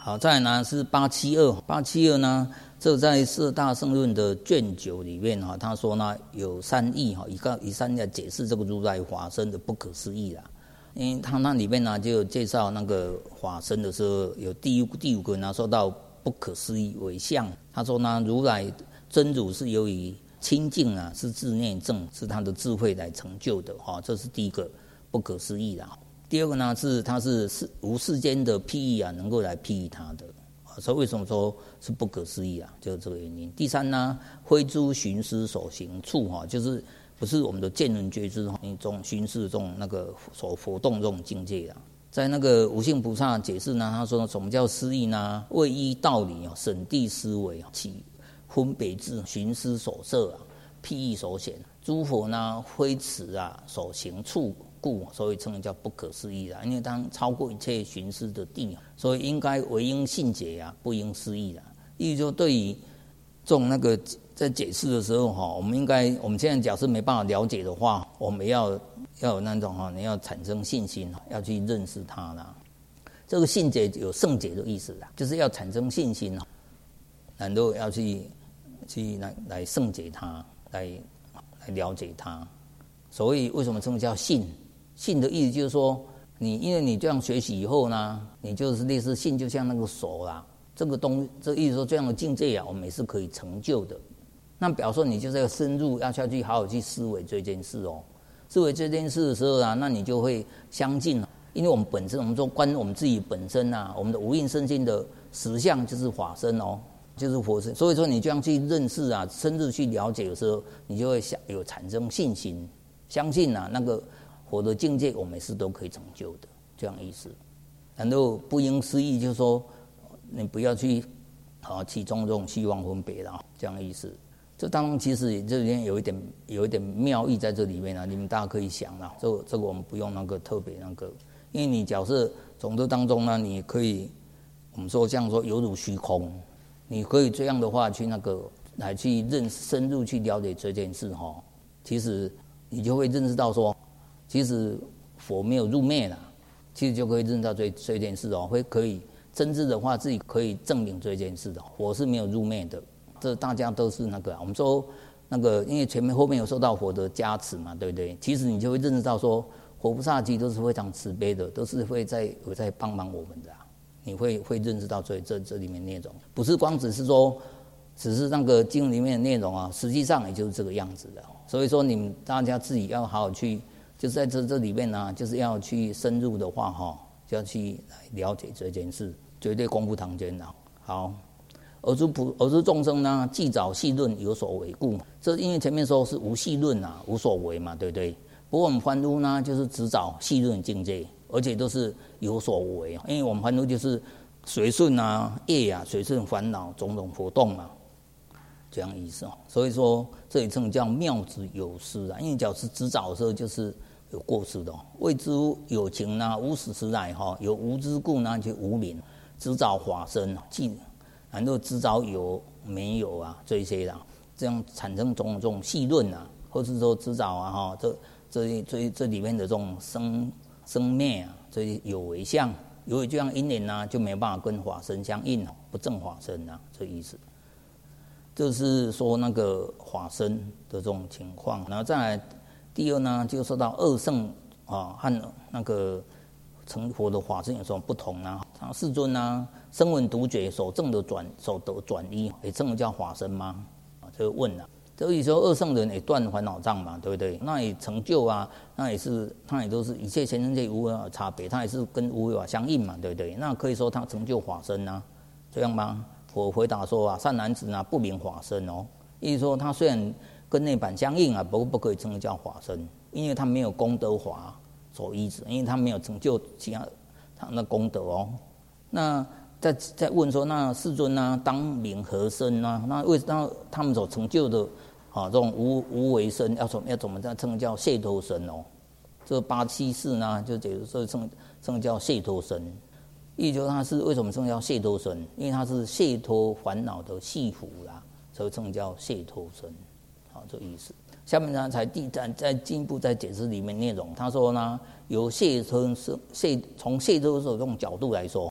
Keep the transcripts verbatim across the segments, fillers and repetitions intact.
好，再来呢是八七二，八七二呢，这在四大圣论的卷九里面哈，他说呢有三义哈，以个以三义来解释这个如来法身的不可思议啦。因为他那里面呢就有介绍那个法身的时候，有第五第五个呢说到不可思议为相，他说呢如来真如是由于清净啊，是自内证，是他的智慧来成就的哈，这是第一个不可思议啦。第二个呢是它是无世间的譬喻啊，能够来譬喻它的，所以为什么说是不可思议啊？就是这个原因。第三呢，非诸寻思所行处哈，就是不是我们的见闻觉知哈，一种寻思这种那个所活动这种境界啊。在那个无性菩萨解释呢，他说什么叫思议呢？为依道理啊，审谛思维起分别智，寻思所摄啊，譬喻所显，诸佛呢非此啊所行处。故所以称为叫不可思议啦，因为它超过一切寻思的地，所以应该唯应信解啊，不应思议啦。意思就对于这种那个在解释的时候哈，我们应该我们现在假设没办法了解的话，我们要要有那种哈，你要产生信心，要去认识它啦。这个信解有圣解的意思啦，就是要产生信心，然后要去去来来圣解它，来来了解它。所谓为什么称为叫信？信的意思就是说，你因为你这样学习以后呢，你就是类似信，就像那个手啦，这个东，这个意思说这样的境界啊，我们也是可以成就的。那表示说你就是要深入，要下去好好去思维这件事哦。思维这件事的时候啊，那你就会相信，因为我们本身，我们说观我们自己本身啊，我们的无印身心的实相就是法身哦，就是佛身。所以说你这样去认识啊，深入去了解的时候，你就会想有产生信心，相信啊那个。佛的境界，我们是都可以成就的，这样意思。然后不应思议，就是说你不要去啊其中这种虚妄分别啦，这样意思。这当中其实这里面有一点有一点妙意在这里面啊，你们大家可以想啦。这个这个我们不用那个特别那个，因为你假设从这当中呢，你可以我们说像说犹如虚空，你可以这样的话去那个来去认深入去了解这件事哈，其实你就会认识到说。其实佛没有入灭啦，其实就可以认识到这这件事哦，会可以真知的话，自己可以证明这件事的。佛是没有入灭的，这大家都是那个、啊。我们说那个，因为前面后面有受到佛的加持嘛，对不对？其实你就会认识到说，佛菩萨其实都是非常慈悲的，都是会在有在帮忙我们的、啊。你会会认识到这这这里面内容，不是光只是说，只是那个经里面的内容啊，实际上也就是这个样子的。所以说，你们大家自己要好好去。就是在这这里面呢，就是要去深入的话哈，就要去了解这件事，绝对功不唐捐的。好，而诸普而诸众生呢，既早细论有所为故，这因为前面说是无细论啊，无所为嘛，对不对？不过我们凡夫呢，就是只找细论境界，而且都是有所为，因为我们凡夫就是随顺啊业啊，随顺烦恼种种活动嘛。这样意思哦，所以说这里称叫妙之有失啊，因为假是只找的时候就是有过失的、哦，谓之有情呢，无始时来哈，有无之故呢，就无明，只找法身，即然后只找有没有啊这些啦，这样产生种种细论啊，或是说只找啊哈，这这这这里面的这种生生灭啊，这些有为相，有为这样因缘呢，就没办法跟法身相应哦，不正法身啊，这意思。这是说那个法身的这种情况，然后再来第二呢，就说到二圣啊和那个成佛的法身有什么不同呢？像世尊呢，声闻独觉所证的转所得转依，也称为叫法身吗？啊，就问了、啊。所以说二圣人也断烦恼障嘛，对不对？那也成就啊，那也是他也都是一切前生界无为法差别，他也是跟无为法相应嘛，对不对？那可以说他成就法身啊，这样吗？我回答说啊，善男子呢不明法身哦，意思说他虽然跟内板相应啊，不过不可以称为叫法身，因为他没有功德法所依止，因为他没有成就其他他的功德哦。那再再问说，那世尊呢，当名何身呢？那为那他们所成就的啊这种无无为身，要怎么要怎么再称叫解脱身哦？这八七四呢，就解说称称叫解脱身。意思就是它是为什么称叫解脱身？因为它是解脱烦恼的系缚啦，所以称叫解脱身。好，这个意思。下面呢，才第再再进一步在解释里面内容。他说呢，由解脱身解从解脱身这种角度来说，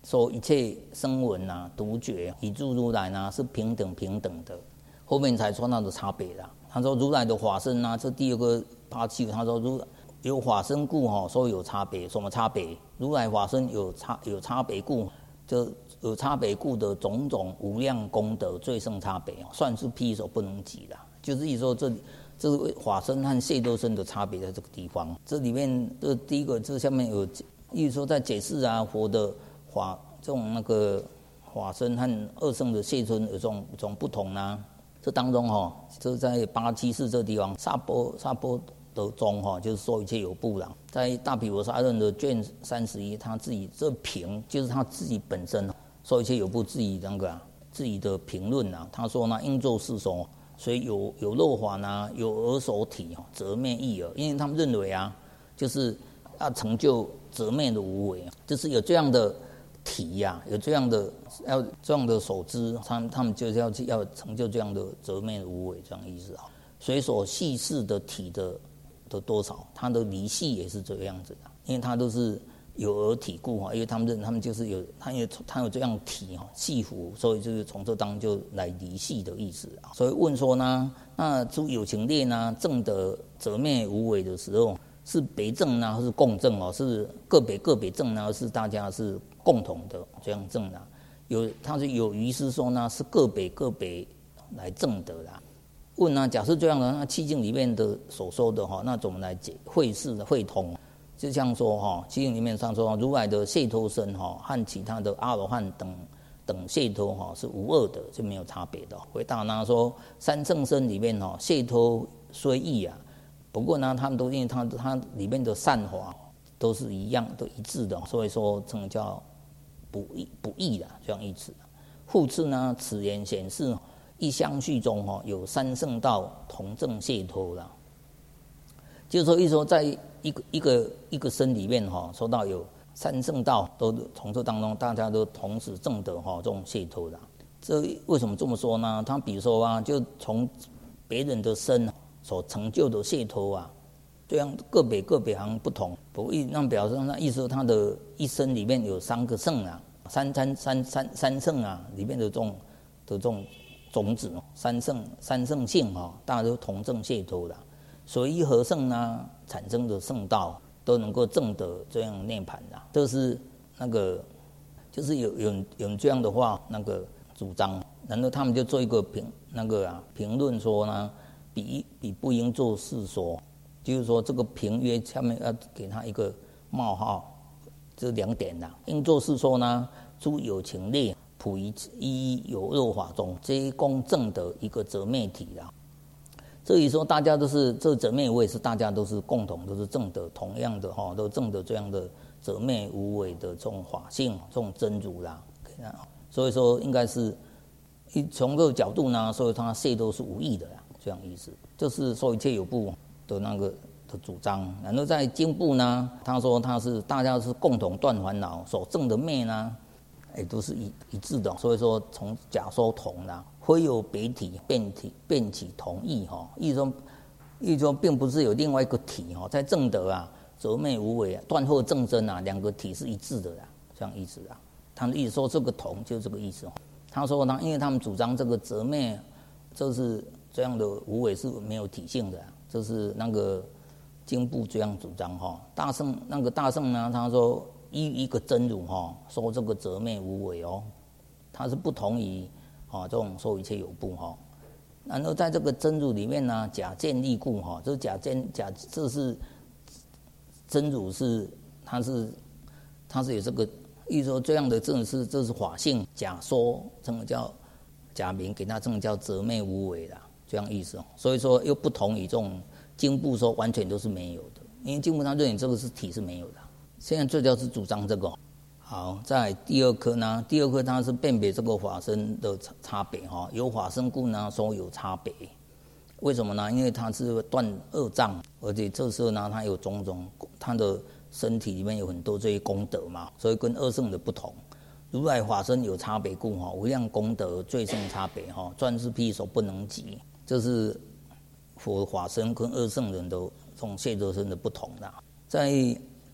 说一切声闻啊、独觉以诸如来呢是平等平等的，后面才说那的差别啦。他说如来的法身啊，这第二个八七，他说如有法身故哈，说有差别，什么差别？如来法身有差有差别故，就有差别故的种种无量功德最胜差别，算是譬所不能及啦。就是意思说这这是法身和解脱身的差别在这个地方。这里面这第一个，这下面有意思说在解释啊佛的法这种那个法身和二圣的解脱有这种这种不同啊。这当中哈，这在八七四这地方，萨波萨波的中哈，就是说一切有部啦。在大毗婆沙论的卷三十一，他自己这评就是他自己本身说一切有部自己那个、啊、自己的评论啊。他说呢，应作是说，所以有有漏法呢，有耳所体，则灭意耳。因为他们认为啊，就是要成就则灭的无为，就是有这样的体呀、啊，有这样的要这样的所知，他们他们就是要要成就这样的则灭的无为，这样意思啊。随所系事的体的的多少，它的离系也是这个样子的，因为它都是有耳体故哈，因为他们认他们就是有，他有他有这样体哈系符，所以就是从这当就来离系的意思啊。所以问说呢，那诸有情列呢，证得则灭无为的时候，是别证呢，还是共证哦？是个别个别证呢，是大家是共同的这样证啊？有他是有于是说呢，是个别个别来证得啦。问呢，假设这样的，那七经里面的所说的哈，那怎么来解会释会通？就像说哈，七经里面上说，如来的解脱身哈，和其他的阿罗汉等等解脱哈是无二的，就没有差别的。回答呢说，三圣身里面哈，解脱虽异啊，不过呢，他们都因为它它里面的善法都是一样，都一致的，所以说称叫不异不异的这样意思。复次呢，此言显示。一相续中哈有三圣道同证解脱啦，就是说，一说在一个一个一个身里面哈，说到有三圣道都从这当中，大家都同时证得哈这种解脱啦。这为什么这么说呢？他比如说啊，就从别人的身所成就的解脱啊，这样个别个别好像不同。不过那表示那意思，他的一生里面有三个圣啊，三三三三三圣啊，里面的这种的这种。种子三圣三圣性哈，大家都同证解脱了，所以一合圣呢产生的圣道都能够证得这样涅槃的，这是那个就是有有有这样的话那个主张，然后他们就做一个评那个啊评论说呢，比比不应作是说，就是说这个评约下面要给他一个冒号，这两点啦，应作是说呢，诸有情列。普于一有漏法中，这一共证的一个则灭体啦。所以说，大家都是这则灭无为是大家都是共同，都是证得同样的哈，都证得这样的则灭无为的这种法性，这种真如啦。所以说，应该是一从这个角度呢，所以他解都是无异的啦，这样意思。这是说一切有部的那个的主张。然后在经部呢，他说他是大家是共同断烦恼所证的灭呢。也都是一一致的，所以说从假说同啦，非有别体，辩体辩起同义哈。意思说，意思说并不是有另外一个体哈，在证得啊，则灭无为啊，断惑正真啊，两个体是一致的啦，这样意思啊。他的意思说这个同就是这个意思。他说呢，因为他们主张这个则灭，这是这样的无为是没有体性的，这是那个经部这样主张哈。大圣那个大圣呢，他说。依一个真如哈，说这个则灭无为哦，它是不同于啊这种说一切有部哈。然后在这个真如里面呢，假见立故哈，这假见假这是真如是它是它是有这个意思说这样的正是这是法性假说，这个叫假名给它这个叫则灭无为啦，这样意思哦。所以说又不同于这种经部说完全都是没有的，因为经部他认为这个是体是没有的。现在最主要是主张这个。好，在第二科呢，第二科它是辨别这个法身的差别哈，有法身故呢说有差别，为什么呢？因为它是断二障，而且这时候呢它有种种，它的身体里面有很多这些功德嘛，所以跟二圣的不同。如来法身有差别故哈，无量功德最胜差别哈，专是譬所不能及，这是佛法身跟二圣人的这种解脱身的不同啦。在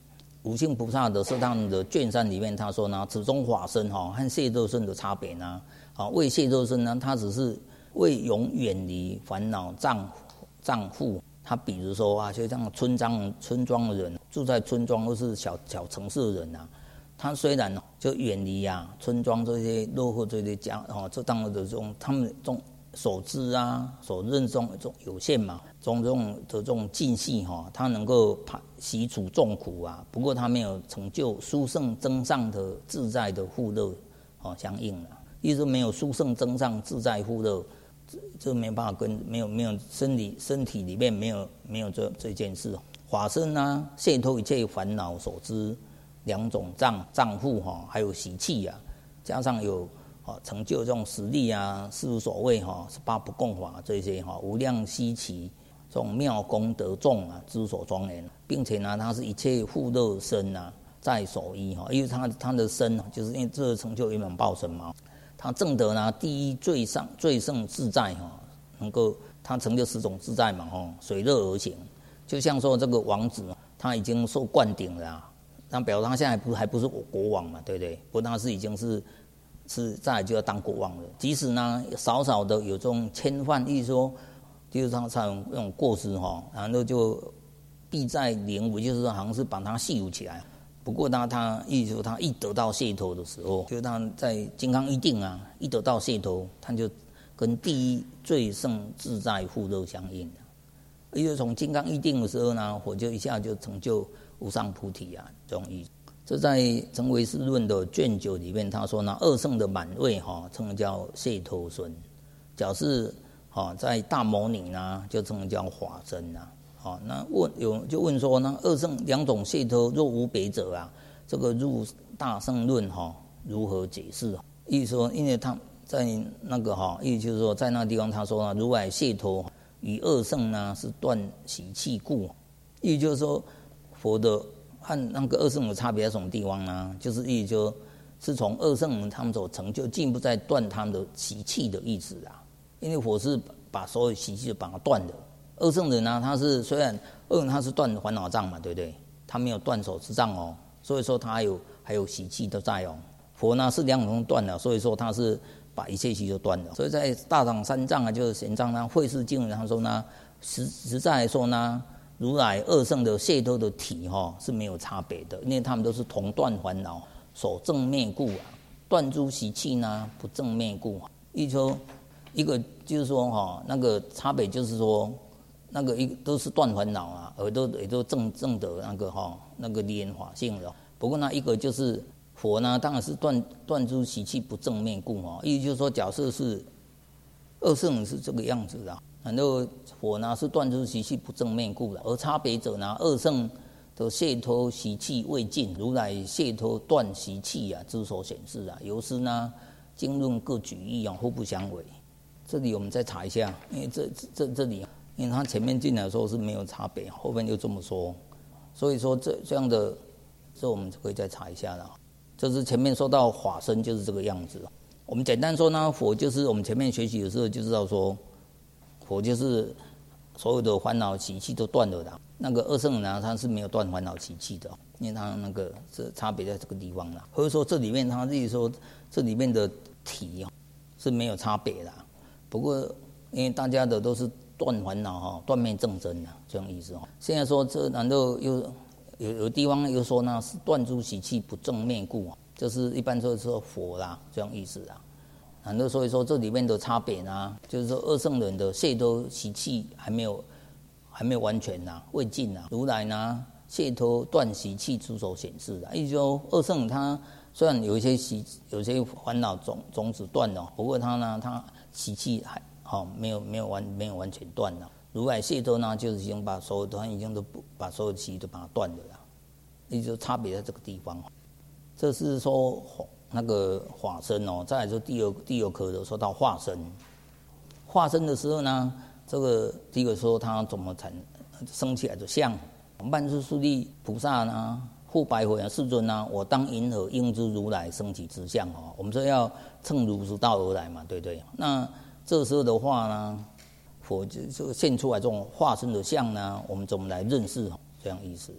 无性菩萨的《摄大论》的卷三里面，他说呢，此中法身哈和谢肉身的差别呢，啊，为谢肉身呢，它只是为永远离烦恼障障缚。他比如说啊，就像村庄村庄的人住在村庄或是小小城市的人啊，他虽然就远离啊村庄这些落后这些家哦，这当然的这种他们这种所知啊所认中这种有限嘛，种种的这种尽系哈，他能够习除众苦啊，不过他没有成就殊胜增上的自在的富乐哦相应了，意思没有殊胜增上自在富乐。这没办法跟没有没有身体身体里面没有没有这这件事，法身啊，解脱一切烦恼所知两种障障缚哈，还有习气啊，加上有啊成就这种实力啊，事无所谓哈，十八不共法这些哈，无量稀奇这种妙功德众啊，之所庄严，并且呢，它是一切富乐身啊，在所依哈，因为它它的身就是因为这个成就圆满报身嘛。他证得呢，第一最上最胜自在哈，能够他成就十种自在嘛哈，随乐而行，就像说这个王子他已经受灌顶了、啊，那表示他现在不还不是国王嘛，对不对？不过他是已经是是再来就要当国王了。即使呢少少的有这种牵犯，意思说就是他他有那种过失哈，然后就必在灵武，就是说好像是把他系起来。不过呢，他意思说，他一得到解脱的时候，就是他在金刚一定啊，一得到解脱，他就跟第一最胜自在富乐相应了。也就是从金刚一定的时候呢，我就一下就成就无上菩提啊，这种意思。这在《成唯识论》的卷九里面，他说呢，二圣的满位哈，称叫解脱身；假是哈在大摩尼呢，就称叫法身啊。好，那问有就问说呢，二圣两种解脱若无别者啊，这个入大圣论哈如何解释？意思说，因为他在那个哈，意思就是说，在那个地方他说呢，如来解脱与二圣呢是断习气故，意思就是说，佛的和那个二圣的差别在什么地方呢？就是意思就是从二圣他们所成就，进一步在断他们的习气的意思啊，因为佛是把所有习气把它断的。二圣人呢，他是虽然二圣他是断烦恼障嘛，对不对？他没有断手持障哦，所以说他还有还有习气都在哦。佛呢是两种断了，所以说他是把一切习都断了。所以在大掌三藏啊，就是玄奘呢，慧世经他说呢，实实在来说呢，如来二圣的解脱的体哈、哦、是没有差别的，因为他们都是同断烦恼所正灭故啊，断诸习气呢不正灭故。意思说一个就是说哈、哦，那个差别就是说。那个一都是断烦恼啊，而都也都正正的那个哈、哦，那个离言法性的。不过呢，一个就是佛呢，当然是断断诸习气不正面故哈。意思就是说，假设是二圣是这个样子的，然后佛呢是断诸习气不正面故的，而差别者呢，二圣的解脱习气未尽，如来解脱断习气啊，之所显示啊，由是呢经论各举义啊，互不相违。这里我们再查一下，因为这这这里。因为他前面进来说是没有差别，后面又这么说，所以说这这样的，这我们可以再查一下了。就是前面说到法身就是这个样子。我们简单说呢，佛就是我们前面学习的时候就知道说，佛就是所有的烦恼习气都断了的。那个二圣人呢，他是没有断烦恼习气的，因为他那个这差别在这个地方了。或者说这里面他自己说这里面的体是没有差别的，不过因为大家的都是。断烦恼哈，断灭正真啊，这样意思哈。现在说这难道又有有地方又说呢是断诸习气不正灭故，这是一般说说佛啦，这样意思啊。难道所以说这里面的差别呢，就是说二圣人的解脱习气还没有还没有完全呐、啊，未尽呐、啊。如来呢解脱断习气之所显示啊，意思说二圣他虽然有一些习有些烦恼种种子断了，不过他呢他习气还。好、哦，没有没有完没有完全断了。如来解脱呢，就是已经把所有的已经都把所有的习都把它断了啦。也就差别在这个地方。这是说那个法身哦，再来说第二第二课的说到化身。化身的时候呢，这个第一个说他怎么产生起来的相。曼殊室利菩萨呢，复白回啊，世尊啊，我当云何应知如来生起之相哦？我们说要乘如实道而来嘛，对不对？那这时候的话呢，佛就就现出来这种化身的相呢，我们怎么来认识？这样意思啊。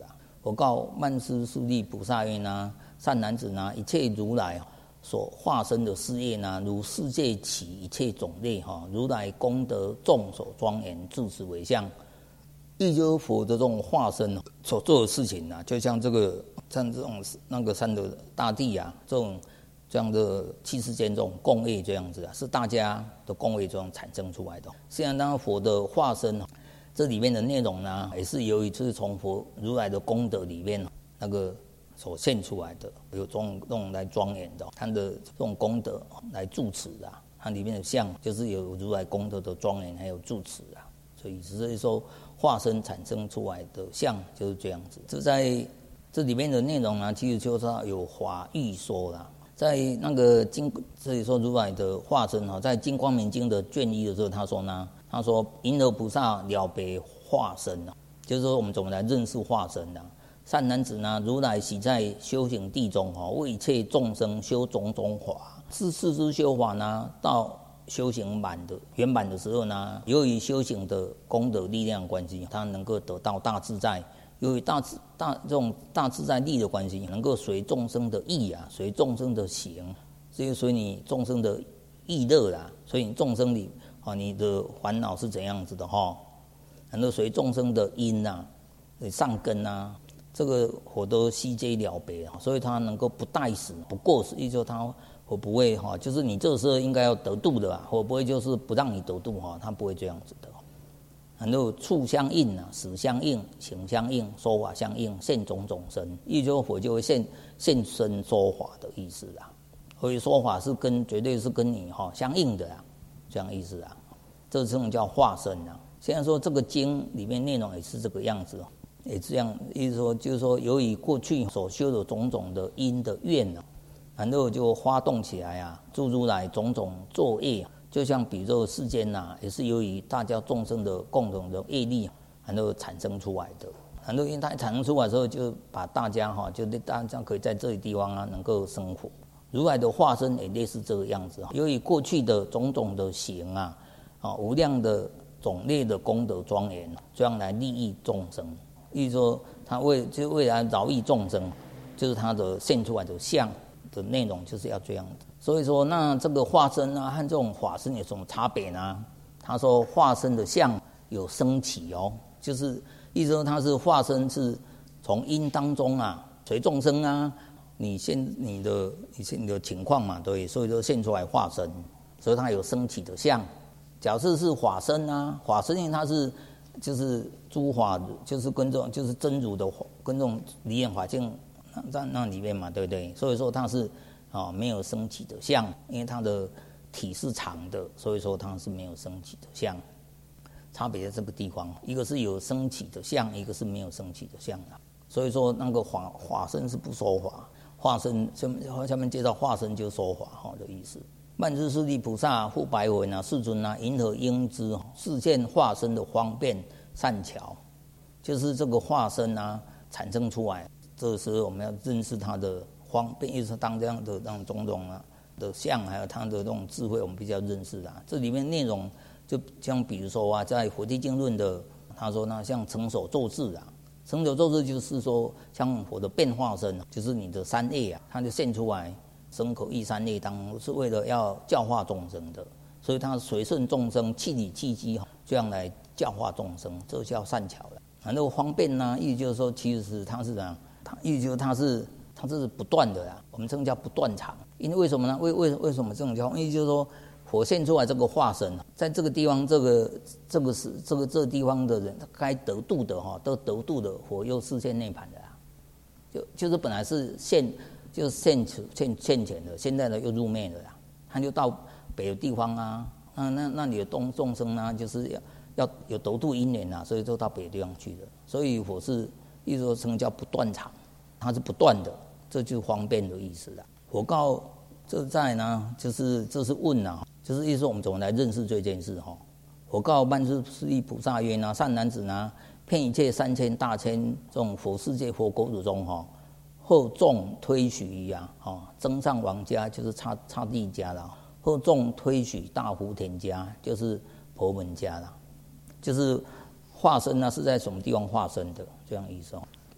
我告曼殊室利菩萨曰：呢，善男子呢，一切如来所化身的事业呢，如世界起一切种类哈，如来功德众所庄严，自此为相。亦就是佛的这种化身所做的事情啊，就像这个像这种那个三德大帝啊，这种这样的七世间这种共业这样子啊，是大家的共业这种产生出来的。虽然当然佛的化身，这里面的内容呢，也是由于就是从佛如来的功德里面那个所现出来的，有这种这种来庄严的，他的这种功德来住持啊，它里面的相就是有如来功德的庄严，还有住持啊，所以只是说化身产生出来的相就是这样子。这在这里面的内容呢，其实就是有华喻说啦。在那个金，这里说如来的化身哈，在《金光明经》的卷一的时候，他说呢，他说银河菩萨了别化身啊，就是说我们怎么来认识化身呢？善男子呢，如来喜在修行地中哈，为一切众生修种种法，自次之修法呢，到修行满的圆满的时候呢，由于修行的功德力量关系，他能够得到大自在。由于大自大这种大自在力的关系，能够随众生的意啊，随众生的行，这就随你众生的意乐啦。所以你众生里啊，你的烦恼是怎样子的哈？能够随众生的因呐、上根啊，这个我都悉皆了别啊。所以他能够不待死，不过死，意思说他我不会哈，就是你这个时候应该要得度的啊，我不会就是不让你得度哈，他不会这样子的。很多处相应啊，识相应，行相应，说法相应，现种种身，意思说佛就会现现身说法的意思啊。所以说法是跟绝对是跟你哈相应的啊，这样意思啊。这种叫化身啊。现在说这个经里面内容也是这个样子，也这样意思说，就是说由于过去所修的种种的因的愿啊，然后就发动起来啊，诸如来种种作业。就像比如说世间呐、啊，也是由于大家众生的共同的业力，然后产生出来的。然后因为它产生出来之后，就把大家哈，就大家可以在这里地方啊，能够生活。如来的化身也类似这个样子。由于过去的种种的行啊，啊无量的种类的功德庄严，这样来利益众生。意思说，他为就为了饶益众生，就是他的现出来的相的内容就是要这样的。所以说，那这个化身啊和这种法身有什么差别呢？他说化身的相有升起哦，就是意思说他是化身是从因当中啊随众生啊，你现你的你现你的情况嘛，对，所以就现出来化身，所以他有升起的相。假设是法身啊，法身因为它是就是诸法，就是跟这种就是真如的跟这种离眼法境在那里面嘛，对不对？所以说它是。啊、哦，没有升起的相，因为它的体是长的，所以说它是没有升起的相。差别在这个地方，一个是有升起的相，一个是没有升起的相啊。所以说那个法法身是不说法，化身下面介绍化身就说法哈的意思。曼殊室利菩萨复白文啊，世尊啊，因何应知示现化身的方便善巧？就是这个化身啊产生出来，这时候我们要认识它的。方便，意思当这样的那种种种啊的相，还有他的这种智慧，我们比较认识啊。这里面内容就像比如说啊，在《佛地经论》的，他说呢，像成手咒智啊，成手咒智就是说，像佛的变化身，就是你的三业啊，它就现出来，身口意三业当中是为了要教化众生的，所以它随顺众生，气理气机，这样来教化众生，这叫善巧了。然后方便呢，意思就是说，其实它是啊，它意思就是它是。它这是不断的啦，我们称叫不断常。因为为什么呢？为为为什么这种叫？因为就是说，火现出来这个化身，在这个地方，这个这个是这个这个地方的人，该得度的哈，都得度的，火又视现内盘的啦。就就是本来是现就是现现现前的，现在呢又入灭的啦。他就到别的地方啊，那那那里的众众生呢，就是要要有得度因缘啊，所以就到别的地方去的。所以火是意思说称叫不断常，它是不断的。这就是方便的意思啦。我告这在呢，就是这是问啊，就是意思我们怎么来认识这件事哈。我告曼殊室利菩萨曰呢，善男子呢，遍一切三千大千这种佛世界佛国土中哈，后众推许啊，哈，增上王家就是刹刹帝家啦，后众推许大福田家就是婆门家啦，就是化身呢是在什么地方化身的这样意思哦。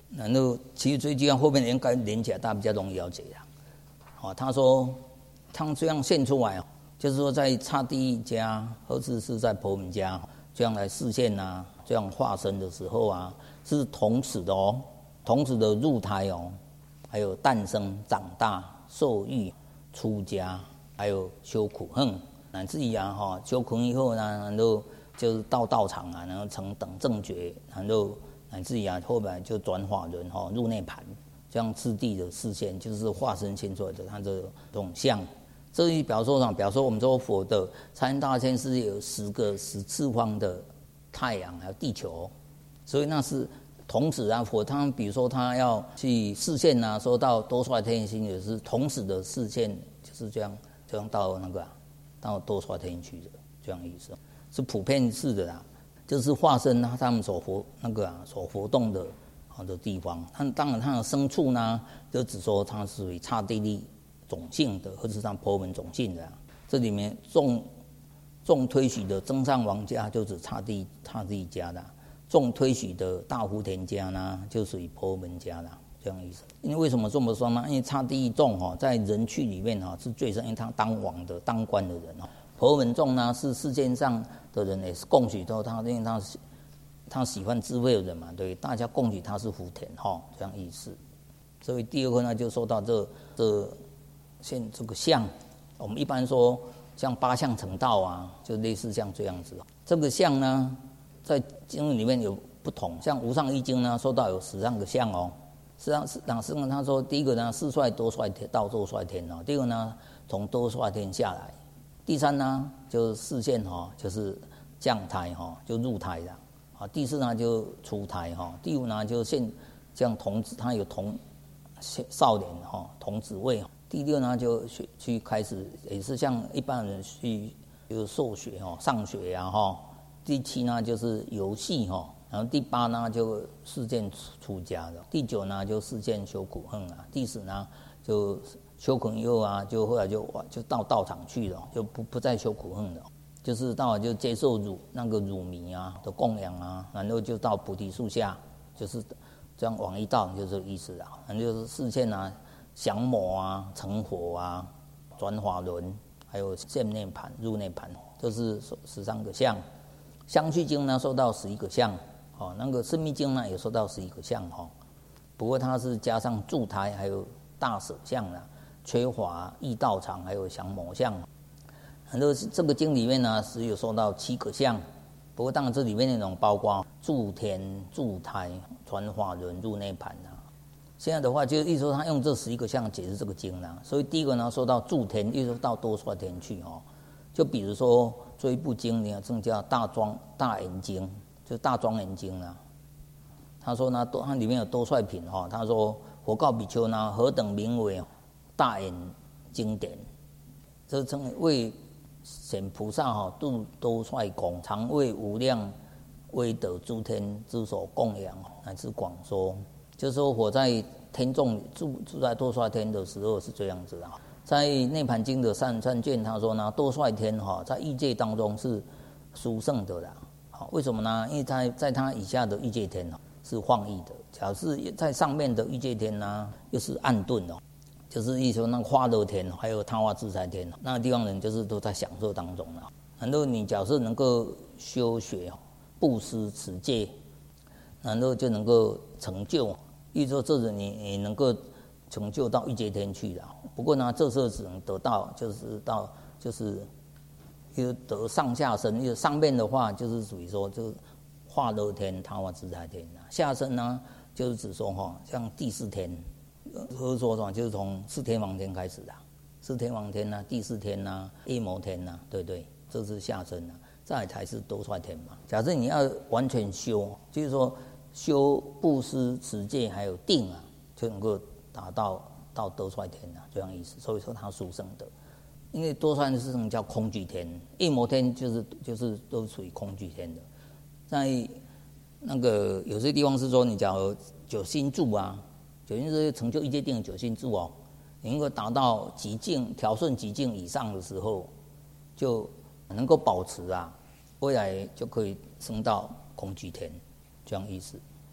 然后其实这句话后面应该连起来，大家比较容易了解啦。哦，他说他这样现出来，就是说在刹帝家，或者是在婆门家这样来示现啊，这样化身的时候啊，是同时的哦，同时的入胎哦，还有诞生、长大、受育、出家，还有修苦恨，乃至于啊哈修苦恨以后呢，然后就是到道场啊，然后成等正觉，然后乃至于啊后来就转法轮哈入内盘，这样次第的示现，就是化身现出来的他的这种相。这一表说上，表说我们说佛的三大千世界有十个十次方的太阳，还有地球，所以那是同时啊，佛他比如说他要去示现啊，说到多帅天星也是同时的示现，就是这样这样到那个、啊、到多帅天去的这样意思，是普遍式的啦，就是化身啊他们所活那个啊所活动的好的地方。他当然他的牲畜呢，就只说它是属于刹帝利种姓的，或者是像婆门种姓的、啊。这里面重重推许的增上王家就指刹帝刹帝家的、啊，重推许的大福田家呢就属于婆门家的、啊、这样意思。因为为什么这么说呢？因为刹帝众哈在人趣里面哈是最深，因为他当王的当官的人哈。婆门众呢是世界上的人也是供许到他，因为他他喜欢智慧的人嘛，对，大家供许他是福田哈这样意思。所以第二个呢就说到这这。现这个相，我们一般说像八相成道啊，就类似像这样子。这个相呢，在经里面有不同，像无上一经呢，说到有十三个相哦。实际上，实际上他说，第一个呢，四率多率天到多率天哦；第二个呢，从多率天下来；第三呢，就示现哈，就是降胎哈，就入胎了啊；第四呢，就出胎哈；第五呢，就现像童子，他有童少年哈，童子位。第六呢，就去去开始，也是像一般人去就受学哈、上学呀、啊、哈。第七呢，就是游戏哈，然后第八呢，就示现出家的。第九呢，就示现修苦恨啊。第十呢，就修苦恨以后啊，就后来就就到道场去了，就不不再修苦恨了，就是到就接受乳那个乳糜啊的供养啊，然后就到菩提树下，就是这样往一道，就是这个意思啊。然后就是示现啊。降魔啊，成佛啊，转法轮，还有现内盘、入内盘，这是十三个相。相续经呢，说到十一个相，哦，那个生密经呢也说到十一个相哈、哦。不过它是加上助胎，还有大舍相啦，缺乏异道场，还有降魔相。很多这个经里面呢，是有说到七个相。不过当然这里面内容包括助天、助胎、转法轮、入内盘啊。现在的话，就意思说他用这十一个相解释这个经啦。所以第一个呢，说到助天，意思说到多率天去哦。就比如说这一部经，你看正叫大庄大眼经，就大庄严经啦。他说呢，它里面有多率品哈。他说佛告比丘呢，何等名为大眼经典？这称为显菩萨哈度多率功，常为无量威德诸天之所供养，乃至广说。就是说，我在天众住住在多率天的时候是这样子啊。在《内盘经》的三三卷，他说呢，多率天哈在欲界当中是殊胜的啦。好，为什么呢？因为在在它以下的欲界天是晃逸的，假是在上面的欲界天呢又是暗顿哦，就是意思说那个化乐天还有他化自在天，那个地方人就是都在享受当中了。然后你假设能够修学布施持戒，然后就能够成就。意思说，这人你你能够成就到欲界天去了。不过呢，这时候只能得到，就是到就是又得上下身。因为上面的话就是属于说，就是化乐天、他化自在天啊。下身呢，就是指说哈，像第四天，或者说什么，就是从四天王天开始的，四天王天呐、啊、第四天呐、啊、夜摩天呐、啊，对不对？这是下身啊，再来才是多率天嘛。假设你要完全修，就是说。修布施、持戒还有定啊，就能够达到到多率天啊，这样意思。所以说它殊胜的，因为多率是什么叫空具天，夜摩天就是就是都属于空具天的。在那个有些地方是说，你假如九心住啊，九心是成就一界定的九心住哦，你能够达到极境调顺极境以上的时候，就能够保持啊，未来就可以升到空具天。这样意思，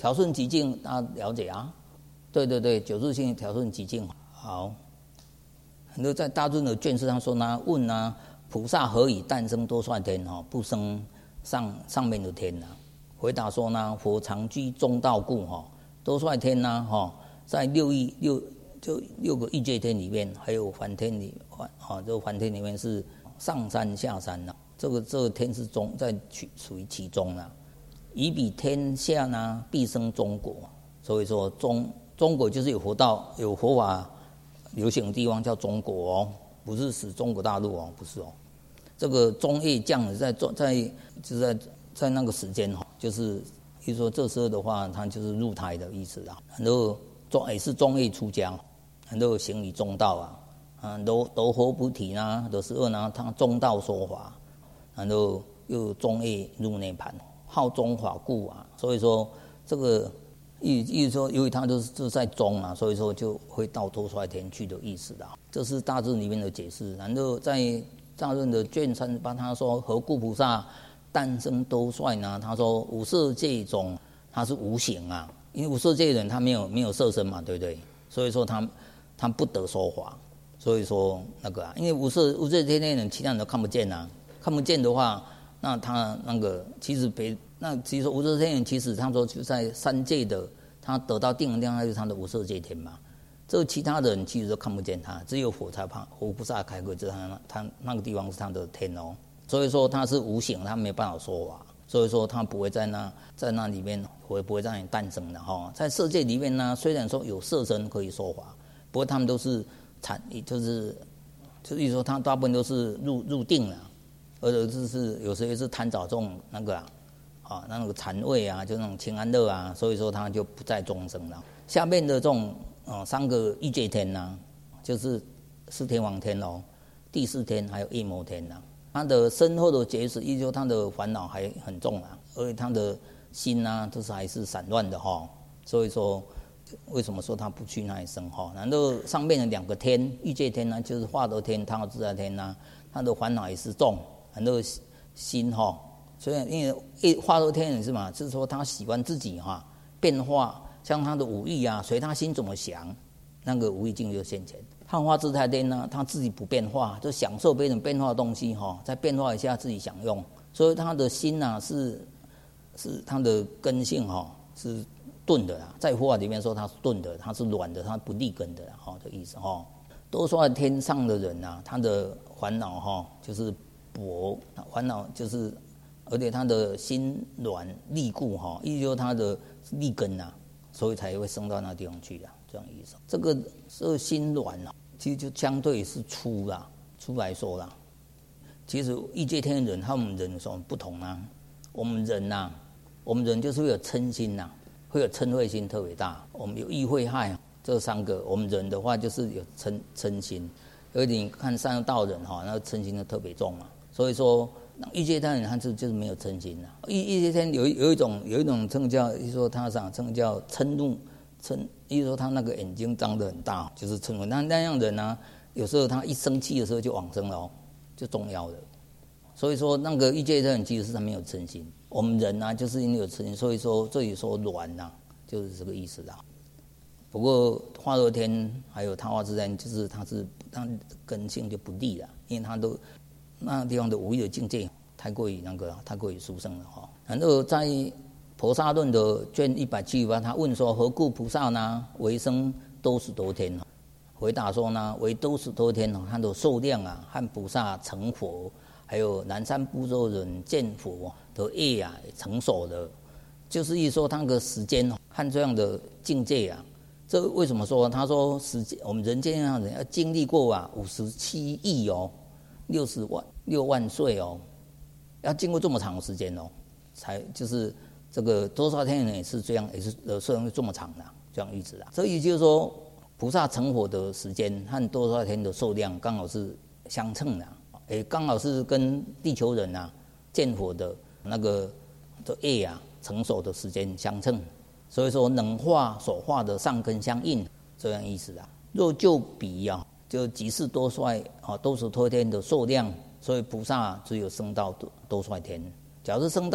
调顺极境大家了解啊？对对对，九日性调顺极境。好，很多在大尊的卷式上说呢，问呢，菩萨何以诞生多帅天？哈，不生上上面的天呢？回答说呢，佛常居中道故。哈，多帅天呢，哈，在六亿六就六个欲界天里面，还有梵天里，啊，这个梵天里面是上山下山呢。这个这个天是中，在属于其中呢。以彼天下呢，必生中国。所以说中中国就是有佛道、有佛法流行的地方叫中国哦，不是指中国大陆哦，不是哦。这个中叶降在在就是在在那个时间哈，就是比如说这时候的话，它就是入胎的意思啊。然后中也是中叶出家，然后行于中道啊，啊，柔柔佛菩提呢的时候呢，他中道说法，然后又中叶入涅盘。好中法故啊，所以说这个意意思说，由于它都是在中啊，所以说就会到多帅天去的意思啦。这是大智里面的解释。然后在大论的卷三十八，他说何故菩萨诞生多帅呢？他说五色界中他是无形啊，因为五色界的人他没有没有色身嘛，对不对？所以说他他不得说法，所以说那个啊，因为五色五色界的人其他人都看不见啊，看不见的话。那他那个其实别那其实说无色天人，其实他说就在三界的，他得到定能量，那就是他的无色界天嘛。这其他人其实都看不见他，只有佛才怕佛菩萨开慧，知道他他那个地方是他的天哦。所以说他是无形，他没办法说法，所以说他不会在那在那里面，会不会在那里诞生的哈。在色界里面呢，虽然说有色身可以说法，不过他们都是禅，就是就是说他大部分都是入入定了。或者是有时候是贪着重那个啊，啊那个禅味啊，就那种清安乐啊，所以说他就不再众生了。下面的这种呃三个欲界天呐、啊，就是四天王天哦，第四天还有夜摩天呐、啊，他的身后的结识，依旧他的烦恼还很重啊，而且他的心啊，都是还是散乱的哈、哦。所以说，为什么说他不去那里生哈？然后上面的两个天，欲界天呢，就是化德天、他自在天呐，他的烦恼也是重。很多心哈，所以因为化作天人是嘛，就是说他喜欢自己哈变化，像他的五欲啊，随他心怎么想，那个五欲境就现前。汉化自在天呢，他自己不变化，就享受别人变化的东西哈，再变化一下自己享用，所以他的心呐、啊、是是他的根性哈是钝的啦，在佛法里面说他是钝的，他是软的，他不立根的哈的意思哈。都说天上的人呐、啊，他的烦恼哈就是。薄烦恼就是，而且他的心软力固哈，意思说他的力根呐、啊，所以才会升到那地方去啊，这样意思。这个是心软啊，其实就相对是粗啦，粗来说啦。其实欲界天人和我们人有什么不同啊？我们人呐、啊，我们人就是会有嗔心呐、啊，会有嗔恚心特别大。我们有欲慧害这三个，我们人的话就是有嗔嗔心，而且你看三道人哈，那个嗔心就特别重嘛。所以说，欲界天人他就就是没有嗔心呐。欲欲界天有有一种有一种称叫，一说他想称叫嗔怒嗔，一说他那个眼睛张得很大，就是嗔怒。那那样人呢、啊，有时候他一生气的时候就往生了哦，就中夭了。所以说那个欲界天人其实是他没有嗔心，我们人呢、啊、就是因为有嗔心，所以说这里说软呐、啊，就是这个意思啦。不过化乐天还有他化自然，就是他是他根性就不利了，因为他都。那个地方的无欲的境界太过于那个，太过于殊胜了哈。然后在《菩萨论》的卷一百七十八，他问说：何故菩萨呢为生兜率多天？回答说呢，为兜率多天它的寿量啊，和菩萨成佛，还有南山部洲人见佛的业啊成熟的，就是一说他的时间和这样的境界啊。这为什么说？他说时间，我们人间上人要经历过啊五十七亿哦。六十万六万岁哦，要经过这么长的时间哦，才就是这个多少天人也是这样，也是呃寿命这么长的、啊，这样意思啊。所以就是说，菩萨成佛的时间和多少天的寿量刚好是相称的、啊，也刚好是跟地球人啊见佛的那个的业啊成熟的时间相称。所以说能化所化的上根相应，这样意思啊。若就比啊。就即是多帅啊，兜率多天的寿量，所以菩萨只有升到多多帅天。假如升到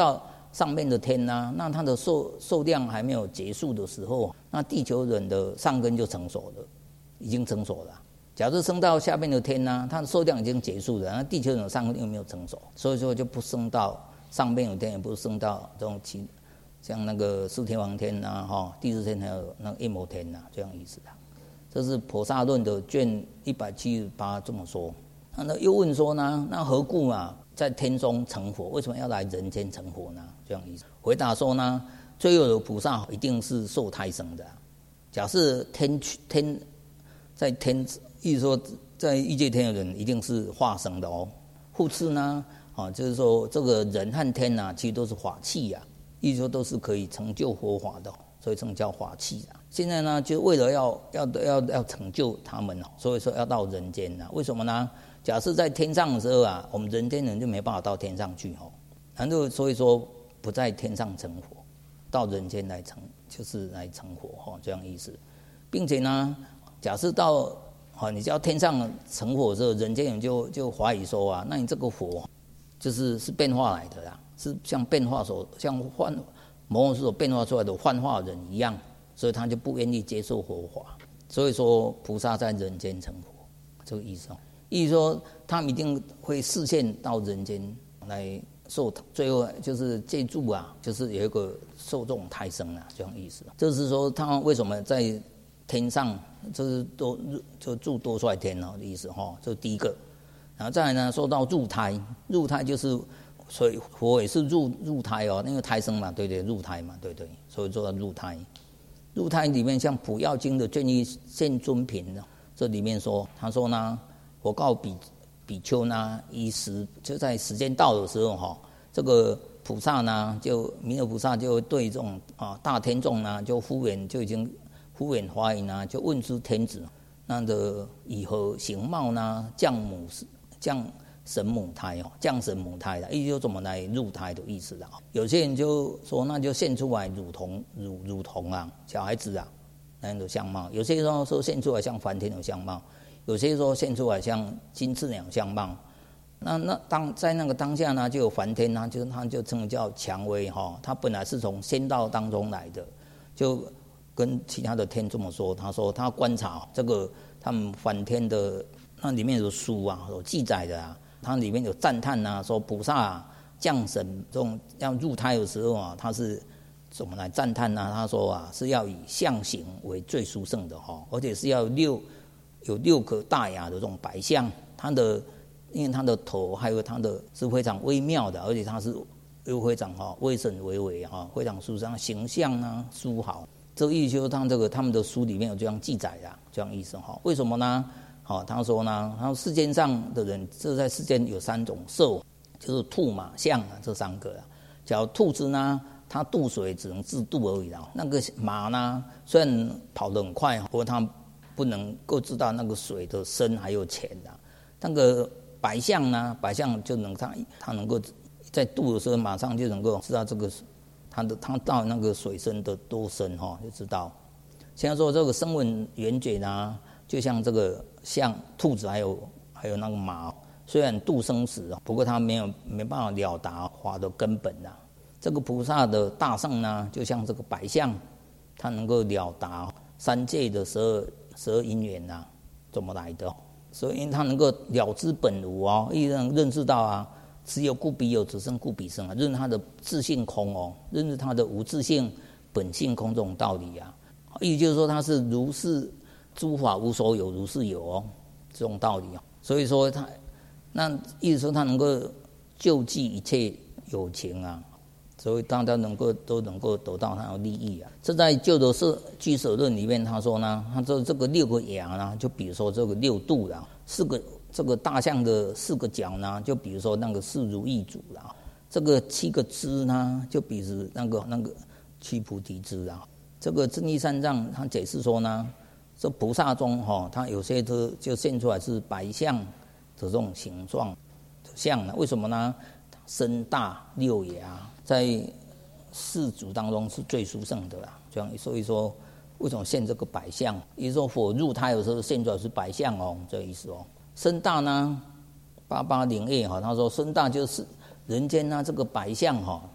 上面的天啊，那它的寿寿量还没有结束的时候，那地球人的上根就成熟了，已经成熟了。假如升到下面的天啊，它的寿量已经结束了，那地球人的上根又没有成熟，所以说就不升到上面有天，也不升到这种其像那个四天王天啊、哈第四天还有那个夜摩天啊，这样意思啊。这是菩萨论的卷一百七十八这么说。那又问说呢，那何故啊，在天中成佛，为什么要来人间成佛呢？这样意思。回答说呢，最有的菩萨一定是受胎生的、啊。假设天天在天，意思说在欲界天的人一定是化生的哦。复次呢，啊，就是说这个人和天啊，其实都是法器呀、啊，意思说都是可以成就佛法的，所以称叫法器啊。现在呢，就为了要要要要成就他们，所以说要到人间啊。为什么呢？假设在天上的时候啊，我们人间人就没办法到天上去哦，然后所以说不在天上成佛，到人间来成，就是来成佛哈，这样意思。并且呢，假设到啊，你叫天上成佛的时候，人间人就就怀疑说啊，那你这个佛就是是变化来的啦，是像变化所像幻某种所变化出来的幻化人一样，所以他就不愿意接受佛法。所以说菩萨在人间成佛，这个意思哦。意思说，他们一定会视线到人间来受，最后就是借助啊，就是有一个受这种胎生啊，这样意思。就是说，他为什么在天上，就是多就住多出来天哦的意思哈，这是第一个。然后再来呢，说到入胎，入胎就是，所以佛也是入入胎哦，那个胎生嘛，对对，入胎嘛，对对，所以说到入胎。入胎里面像《普药经》的卷一现尊品，这里面说，他说呢。我告比比丘呢，一时就在时间到的时候哈，这个菩萨呢，就弥勒菩萨就对这种啊大天众呢，就敷衍就已经敷衍华言呢，就问诸天子，那的以何形貌呢，降母降神母胎哦，降神母胎的，意思就怎么来入胎的意思啦。有些人就说，那就现出来乳童乳乳童啊，小孩子啊那样的相貌；有些人说说现出来像梵天的相貌。有些说现出来像金翅鸟相貌，那那当在那个当下呢，就有梵天呢，就他就称叫蔷薇哈，他本来是从仙道当中来的，就跟其他的天这么说，他说他观察这个他们梵天的那里面有书啊，有记载的啊，它里面有赞叹啊，说菩萨、啊、降神这种要入胎的时候啊，他是怎么来赞叹呢？他说啊，是要以象形为最殊胜的哈，而且是要六。有六颗大牙的这种白象，它的因为它的头还有它的是非常微妙的，而且它是又非常哈微神微微哈，非常殊胜，形象啊殊好。这个意思就是他这个他们的书里面有这样记载的，这样意思哈。为什么呢？好，他说呢，他说世间上的人，这在世间有三种兽，就是兔马象啊这三个啊。假如兔子呢，它渡水只能自渡而已啦。那个马呢，虽然跑得很快，不过它不能够知道那个水的深还有浅的、啊。那个白象呢，白象就能它它能够在渡的时候马上就能够知道这个它的它到那个水深的多深哈、哦，就知道。现在说这个声闻缘觉呢，就像这个像兔子还有还有那个马，虽然度生死，不过它没有没办法了达法的根本呐、啊。这个菩萨的大圣呢，就像这个白象，它能够了达三界的十二。十二因缘呐，怎么来的？所以他能够了知本无哦，一人认识到啊，只有故彼有，只剩故彼生啊，认他的自性空哦，认识他的无自性本性空这种道理啊。意思就是说他是如是诸法无所有，如是有哦，这种道理哦。所以说他那意思说他能够救济一切有情啊。所以大家能够都能够得到他的利益啊！这在《旧的是居舍论》里面，他说呢，他说这个六个牙呢，就比如说这个六度啦，四个这个大象的四个角呢，就比如说那个四如意足啦，这个七个支呢，就比如那个那个七菩提支啊。这个真义三藏他解释说呢，这菩萨中哈、哦，他有些都就现出来是白象的这种形状的象呢，为什么呢？身大六牙。在四祖当中是最殊胜的啦，这样所以说为什么现这个白象？也就是说佛入胎的时候现出来是白象哦，这个意思哦。身大呢，八八零二哈，他说身大就是人间呢这个白象哈，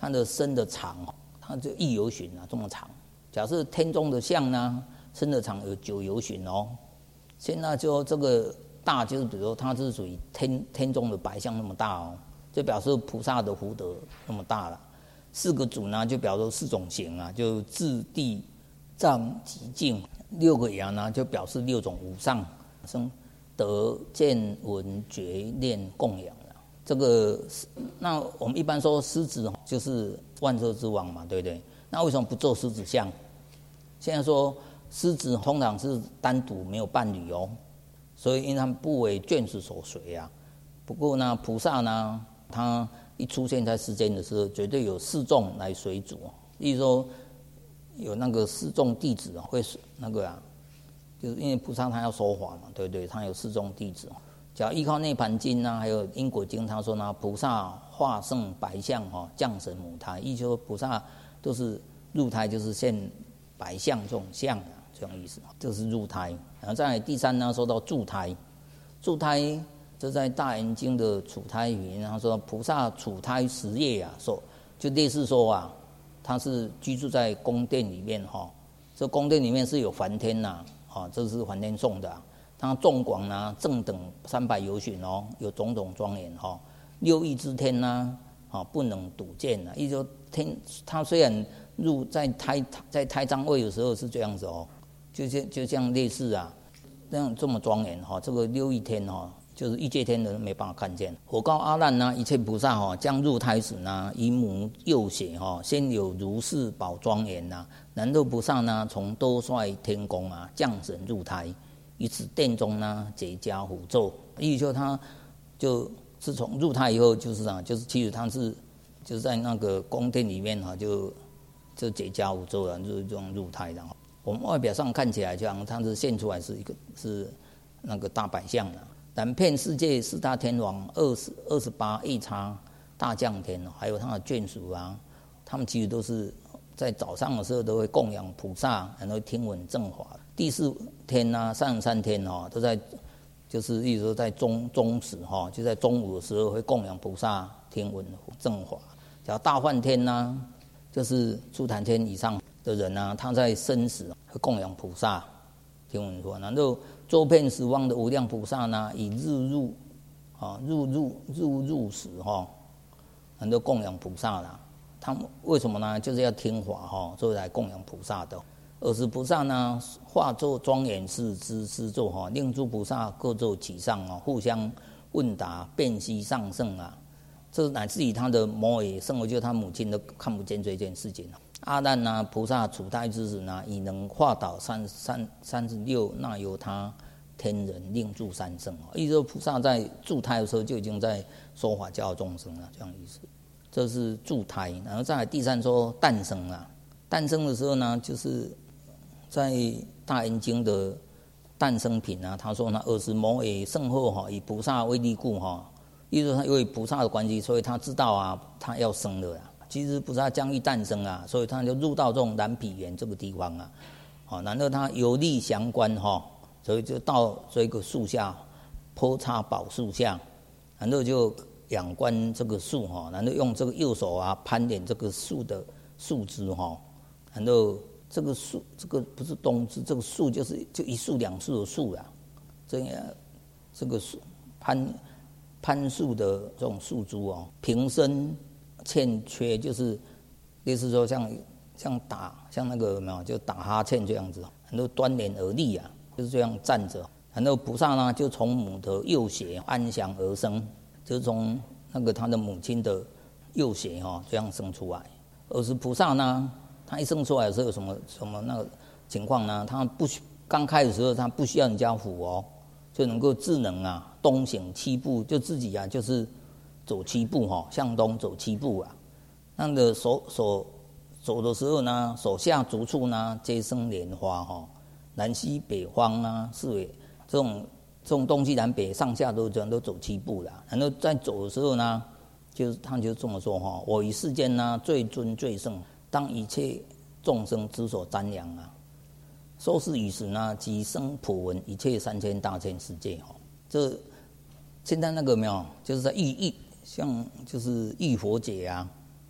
它的身的长，它就一由旬啊这么长。假设天中的象呢，身的长有九由旬哦。现在就这个大，就是比如说它是属于天天中的白象那么大哦，就表示菩萨的福德那么大了。四个主呢，就表示四种行啊，就智地藏极净。六个牙呢，就表示六种无上生德见闻觉念供养了。这个那我们一般说狮子就是万兽之王嘛，对不对？那为什么不做狮子像？现在说狮子通常是单独没有伴侣哦，所以因为他们不为眷属所随啊。不过呢，菩萨呢，他一出现在世间的时候，绝对有四众来随主。例如说，有那个四众弟子会那个啊，就是因为菩萨他要说法嘛，对不对？他有四众弟子。只要依靠涅盘经啊，还有因果经，他说呢，菩萨化圣白象哦，降神母胎。意思说菩萨都是入胎，就是现白象这种象啊，这种意思。这是入胎。然后再来第三呢，说到住胎，住胎这在大圆经的处胎语，他说菩萨处胎十夜啊，说就类似说啊，他是居住在宫殿里面哈、哦，这宫殿里面是有梵天呐、啊，啊、哦，这是梵天送的、啊。它纵广呢，正等三百由旬哦，有种种庄严哈、哦。六亿之天呢，啊、哦，不能睹见啊。意思说天，它虽然入在胎在胎藏位的时候是这样子哦，就像就像类似啊，这样这么庄严哈、哦。这个六亿天哈、哦，就是欲界天的人没办法看见。我告阿难呢，一切菩萨哈、哦，将入胎时呢，以母右血哈，先有如是宝庄严呐。南斗菩萨呢，从多率天宫啊，降神入胎。于此殿中呢，结跏趺咒。意思说他就自从入胎以后，就是啊，就是其实他是就是在那个宫殿里面哈，就就结跏趺咒了，就是这种入胎的。我们外表上看起来，就好像他是现出来是一个是那个大白象的。南遍世界四大天王、二十二十八夜叉大将天，还有他的眷属啊，他们其实都是在早上的时候都会供养菩萨，然后听闻正法。第四天啊，三十三天哦，都在，就是一直说在中中时哈，就在中午的时候会供养菩萨听闻正法。叫大梵天呢、啊，就是出坛天以上的人呢、啊，他在生时会供养菩萨听闻说，然后周遍十方的无量菩萨呢，以日入啊入入入入时哈，然后供养菩萨啦。他们为什么呢？就是要听法哈，所以来供养菩萨的。尔时菩萨呢，化作庄严是之之咒哈，令诸菩萨各奏其上哦，互相问答，辨析上圣啊。这乃至于他的摩耶圣，我觉得他母亲都看不见这件事情。阿难呢，菩萨处胎之时呢，已能化导三三三十六那由他天人，令住三圣哦。意思说菩萨在住胎的时候就已经在说法教众生了，这样意思。这是住胎，然后再来第三说诞生啊，诞生的时候呢，就是在大圆经的诞生品啊，他说呢，尔时摩耶圣后哈，以菩萨为力故哈，意思说他因为菩萨的关系，所以他知道啊，他要生了啊。其实菩萨将欲诞生啊，所以他就入到这种蓝毗园这个地方啊，好，然后他游历降观哈，所以就到这个树下，坡叉宝树下，然后就仰观这个树哈，然后用这个右手啊攀点这个树的树枝哈，然后这个树这个不是冬枝，这个树就是就一树两树的树啦，这样这个树攀攀树的这种树枝哦，平生欠缺就是类似说像像打像那个有没有就打哈欠这样子，然后端脸而立啊，就是这样站着，然后菩萨呢就从母的右胁安详而生。就是从那个他的母亲的右胁哈，这样生出来。而是菩萨呢，他一生出来的时候有什么什么那个情况呢？他不需刚开始的时候他不需要人家扶哦，就能够自能啊东行七步，就自己啊就是走七步哈，向东走七步啊。那个手手走的时候呢，手下足处呢皆生莲花哈，南西北方啊是为这种。这种东西南北上下都这样都走七步了，然后在走的时候呢，就是他就这么说哈：我于世间呢最尊最圣，当一切众生之所瞻仰啊。说是于时呢，即生普闻一切三千大千世界哈。这现在那个没有，就是在遇遇像就是遇佛解啊，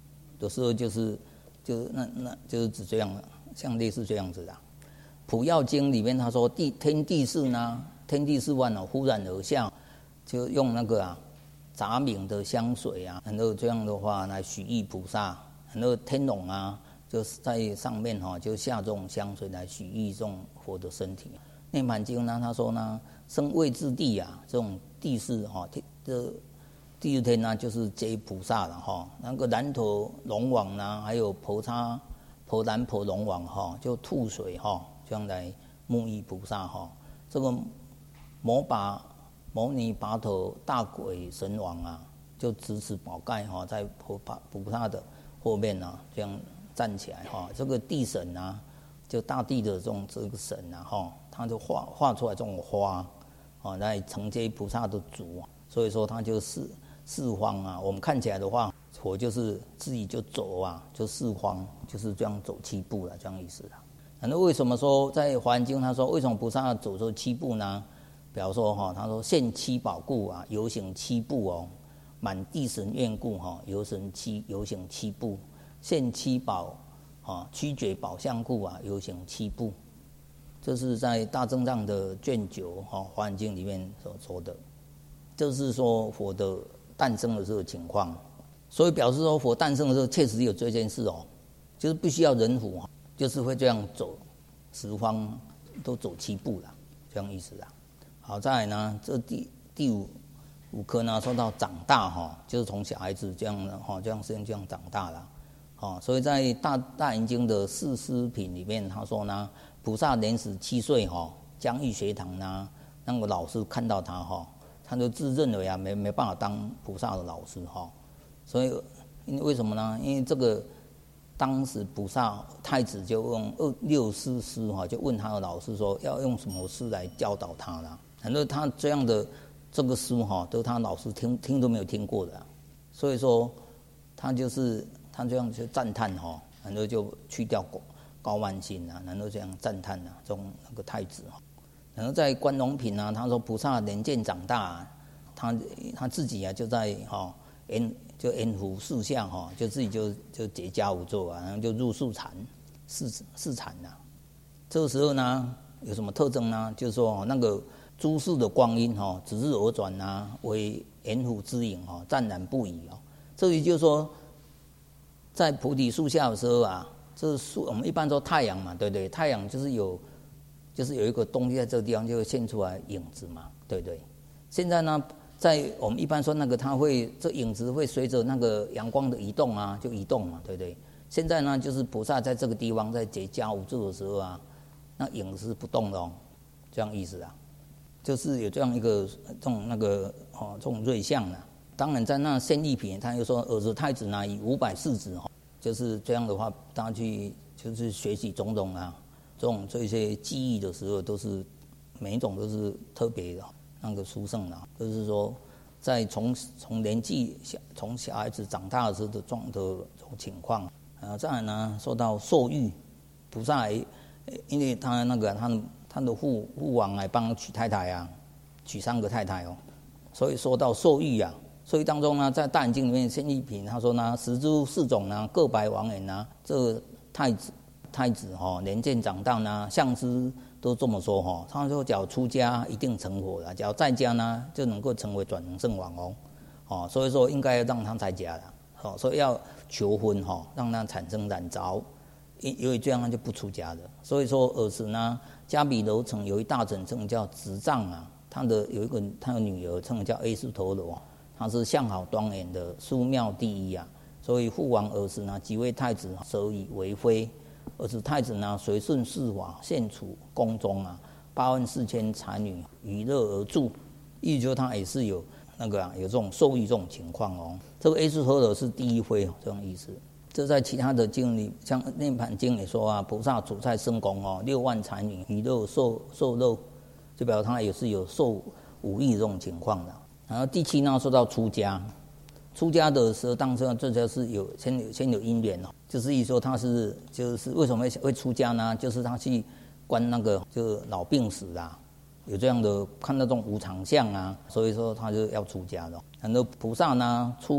的时候就是就是那那就是指这样，像类似这样子的。普药经里面他说地天地事呢，天地事万哦，忽然而下，就用那个啊杂名的香水啊，然后这样的话来许意菩萨，然后天龙啊就是在上面哈、哦，就下这种香水来许意这种佛的身体。涅盘经呢，他说呢，生位置地啊，这种地势哈，这第二天呢就是接菩萨了哈。那个南陀龙王呢，还有婆叉婆南婆龙王哈，就吐水哈，这样来沐浴菩萨哈。这个摩拔摩尼拔头大鬼神王啊，就执持宝盖哈，在菩菩萨的后面啊，这样站起来哈。这个地神啊，就大地的这种这个神啊哈。他就画画出来这种花，啊，来承接菩萨的足，所以说他就四四方啊。我们看起来的话，佛就是自己就走啊，就四方就是这样走七步了，这样意思啦。那为什么说在《华严经》他说为什么菩萨走这七步呢？比方说哈，他说现七宝故啊，游行七步哦；满地神愿故哈，游神七游行七步；现七宝啊，曲觉宝相故啊，游行七步。这是在大正藏的卷九哈《华严经》里面所说的，这是说佛的诞生的这个情况，所以表示说佛诞生的时候确实有这件事哦，就是必须要人虎，就是会这样走，十方都走七步啦，这样意思啦。好，再来呢，这第第五五科呢，说到长大哈，就是从小孩子这样的哈，这样时间这样长大了，哦，所以在大大圆经的四师品里面，他说呢。菩萨年十七岁哈，将欲学堂呢，那个老师看到他哈，他就自认为啊没没办法当菩萨的老师哈，所以因为为什么呢？因为这个当时菩萨太子就用二六师师哈，就问他的老师说要用什么师来教导他啦。很多他这样的这个书哈，都他老师听听都没有听过的，所以说他就是他这样去赞叹哈，很多就去掉过。高慢心啊，然后这样赞叹啊，这种那个太子哈，然后在观龙品啊，他说菩萨年渐长大、啊，他他自己啊就在哈严就严伏四相哈，就自己就就结家无作啊，然后就入宿禅四四禅呐。这个时候呢，有什么特征呢？就是说那个诸世的光阴哈，指日而转啊，为严伏之影哈，湛然不已哦。这里就是说，在菩提树下的时候啊。这树我们一般说太阳嘛，对不对？太阳就是有，就是有一个东西在这个地方就会现出来影子嘛，对不对？现在呢，在我们一般说那个它会这影子会随着那个阳光的移动啊，就移动嘛，对不对？现在呢，就是菩萨在这个地方在结家无住的时候啊，那影子是不动的哦，这样意思啊，就是有这样一个这种那个哦这种瑞相啊。当然在那现利品，他又说尔时太子呢以五百世子哈。就是这样的话，大家去就是学习种种啊，这种这些记忆的时候，都是每一种都是特别的那个殊胜的。就是说，在从从年纪小从小孩子长大的时候的状的这种情况啊，再来呢，说到受欲，菩萨因为他那个他的他的父父王来帮他娶太太啊，娶三个太太哦，所以说到受欲啊。所以当中呢，在《大圆经》里面，现利品他说呢，十诸四种呢，各白王言呢，这个太子太子哈、哦，年渐长大呢，相师都这么说哈、哦。他说，只要出家一定成佛了，只要在家呢，就能够成为转轮圣王哦。哦，所以说应该让他在家了，哦，所以要求婚哈、哦，让他产生染着，因因为这样他就不出家的。所以说，尔时呢，迦毗罗城有一大臣称叫执杖啊，他的有一个他的女儿称叫 A 斯陀罗。他是相好庄严的殊妙第一啊，所以父王儿时呢，几位太子舍以为妃，儿时太子呢随顺世法，献处宫中啊，八万四千才女娱乐而住，意思就他也是有那个、啊、有这种受益这种情况哦。这个 A 斯陀罗是第一妃这种意思。这在其他的经里，像《涅盘经》也说啊，菩萨处在圣宫哦，六万才女娱乐受受乐，就表示他也是有受五欲这种情况的。然后第七呢，说到出家，出家的时候，当时这就是有先有先有因缘哦，就是一说他是就是为什么会会出家呢？就是他去观那个就是老病死啊，有这样的看那种无常相啊，所以说他就要出家了。很多菩萨呢出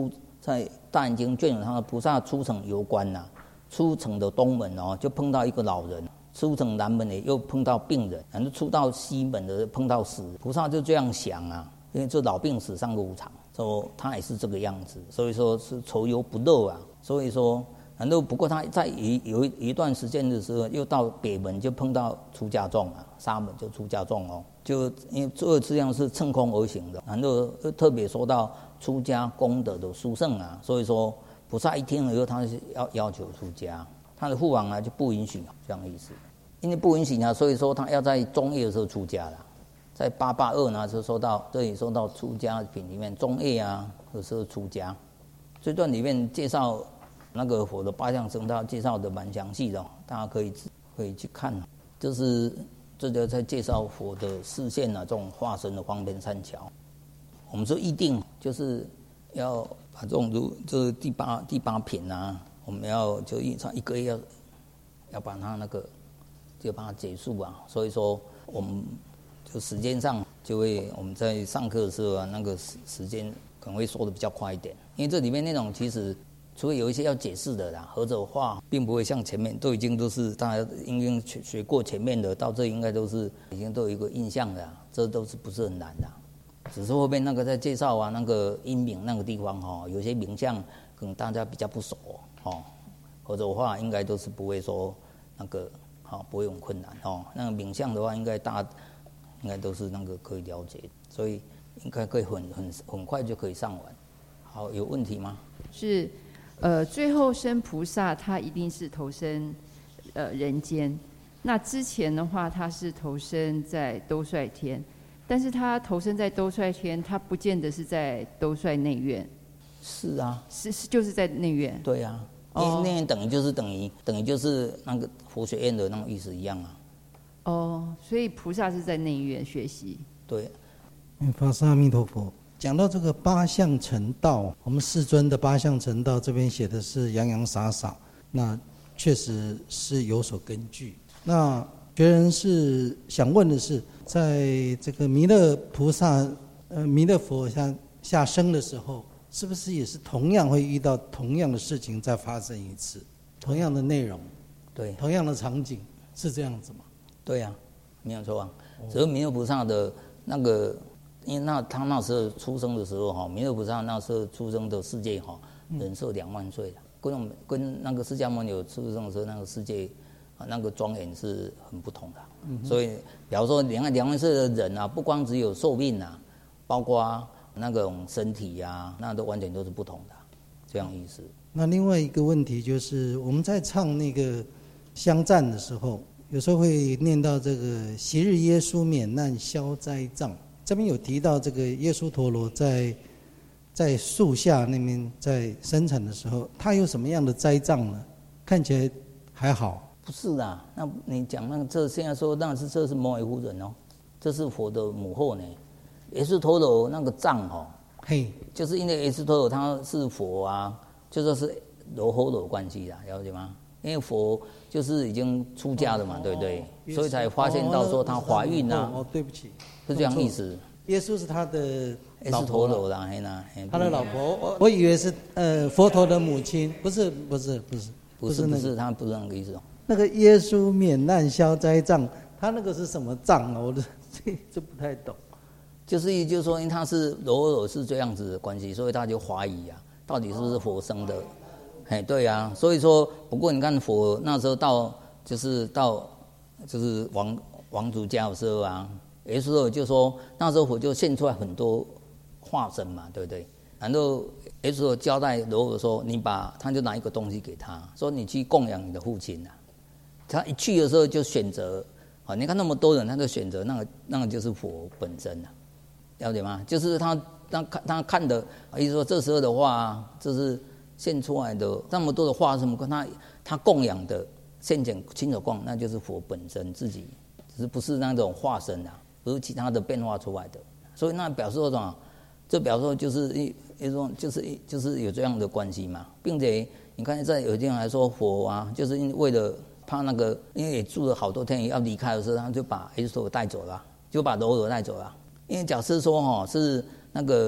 在《大眼经》卷有他的菩萨出城游观呐、啊，出城的东门哦，就碰到一个老人；出城南门呢，又碰到病人；然后出到西门的碰到死。菩萨就这样想啊，因为这老病死三个无常，说他也是这个样子，所以说是愁忧不乐啊。所以说，然后不过他在一有一段时间的时候，又到北门就碰到出家众啊，沙门就出家众哦，就因为这这样是乘空而行的，然后又特别说到出家功德的殊胜啊，所以说菩萨一听了以后，他是要要求出家，他的父王啊就不允许这样的意思，因为不允许啊，所以说他要在中叶的时候出家了，在八八二呢就说到这里说到出家品里面中叶啊的时候出家，这段里面介绍那个佛的八相僧道介绍的蛮详细的，大家可以可以去看，就是这就在介绍佛的视线啊，这种化身的方便善巧。我们说议定就是要把这种如这第八第八品啊，我们要就一一个月要要把它那个就把它结束啊。所以说我们就时间上就会我们在上课的时候啊，那个时时间可能会说的比较快一点，因为这里面内容其实除非有一些要解释的啦，或者话并不会像前面都已经都是大家应该学过前面的，到这应该都是已经都有一个印象的，这都是不是很难的。只是后面那个在介绍啊，那个音名那个地方哈、哦，有些名相可能大家比较不熟哦，或者话应该都是不会说那个好、哦、不会很困难哦。那个名相的话，应该大家应该都是那个可以了解，所以应该可以很很很快就可以上完。好，有问题吗？ 是，呃，最后生菩萨他一定是投身呃人间，那之前的话他是投身在兜率天。但是他投身在兜率天，他不见得是在兜率内院。 是啊， 是是就是在内院。 对啊，因为内院等于就是等于等于就是那个佛学院的那种意思一样啊。 哦，所以菩萨是在内院学习。 对。 法师阿弥陀佛。讲到这个八相成道，我们世尊的八相成道这边写的是洋洋洒洒，那确实是有所根据。那学人是想问的是，在这个弥勒菩萨、呃弥勒佛下下生的时候，是不是也是同样会遇到同样的事情再发生一次，同样的内容， 对， 同样的场景，是这样子吗？ 对呀、啊，没有错啊。只是弥勒菩萨的那个，因为那他那时候出生的时候哈，弥勒菩萨那时候出生的世界哈，人寿两万岁的，跟我们跟那个释迦牟尼出生的时候那个世界。那个庄严是很不同的，嗯、所以比方说两两万岁的人啊，不光只有寿命啊，包括那种身体啊，那都完全都是不同的，这样意思。 那另外一个问题就是，我们在唱那个香赞的时候，有时候会念到这个昔日耶稣免难消灾障，这边有提到这个耶稣陀罗在在树下那边在生产的时候，他有什么样的灾障呢？看起来还好。 不是啦，那你讲那个这现在说那是这是摩耶夫人哦，这是佛的母后呢。耶稣陀罗那个藏哦， 嘿， 就是因为耶稣陀罗他是佛啊，就说是罗吼罗关系啦，了解吗？因为佛就是已经出家了嘛，哦、对不对？所以才发现到说她怀孕啊。 哦，对不起， 是这样意思。 耶稣是他的老婆啦，嘿啦， 他的老婆，我我以为是呃佛陀的母亲，不是不是不是不是不是，他不是那个意思哦。 那个耶稣免难消灾障，他那个是什么障啊？我这这不太懂。 就是就是说，因为他是罗罗是这样子的关系，所以他就怀疑啊，到底是不是佛生的？哎，对啊，所以说，不过你看佛那时候到就是到就是王王族家的时候啊，耶稣就说那时候佛就现出来很多化身嘛，对不对？然后耶稣交代罗罗说，你把他就拿一个东西给他，说你去供养你的父亲啊。他一去的时候就选择，啊，你看那么多人，他就选择那个那个就是佛本身啊，了解吗？就是他他看他看的，意思说这时候的话，就是现出来的那么多的化身，他他供养的现前亲手供，那就是佛本身自己，只是不是那种化身啊，不是其他的变化出来的。所以那表示说什么？这表示说就是一一种就是就是有这样的关系嘛，并且你看在有些人来说佛啊，就是因为了。怕那个，因为也住了好多天，要离开的时候，他就把耶稣带走了，就把罗罗带走了。因为假设说哈是那个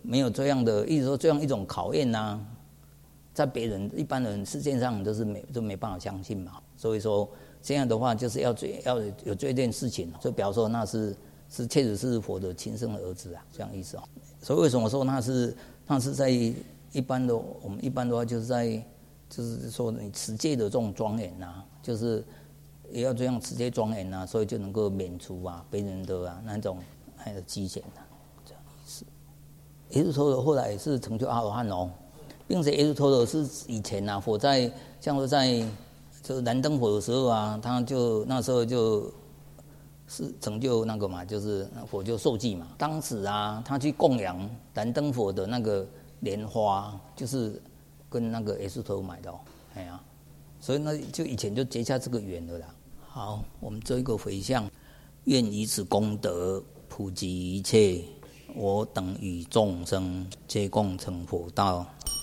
没有这样的，一直说这样一种考验呐、啊，在别人一般人世界上都是没都没办法相信嘛。所以说这样的话，就是要要有这件事情，就表示说那是是确实是佛的亲生的儿子啊，这样意思哦。所以为什么说那是那是在一般的我们一般的话就是在就是说你持戒的这种庄严呐、啊，就是也要这样持戒庄严呐、啊，所以就能够免除啊别人的啊那种那个积嫌呐、啊，这样意思。耶输陀罗后来也是成就阿罗汉哦，并且耶输陀罗是以前啊佛在像是在就是燃灯佛的时候啊，他就那时候就是成就那个嘛，就是佛就受记嘛。当时啊，他去供养燃灯佛的那个莲花，就是跟那个耶输陀罗买的哦，哎呀、啊，所以那就以前就结下这个缘了啦。好，我们做一个回向，愿以此功德普及一切，我等与众生皆共成佛道。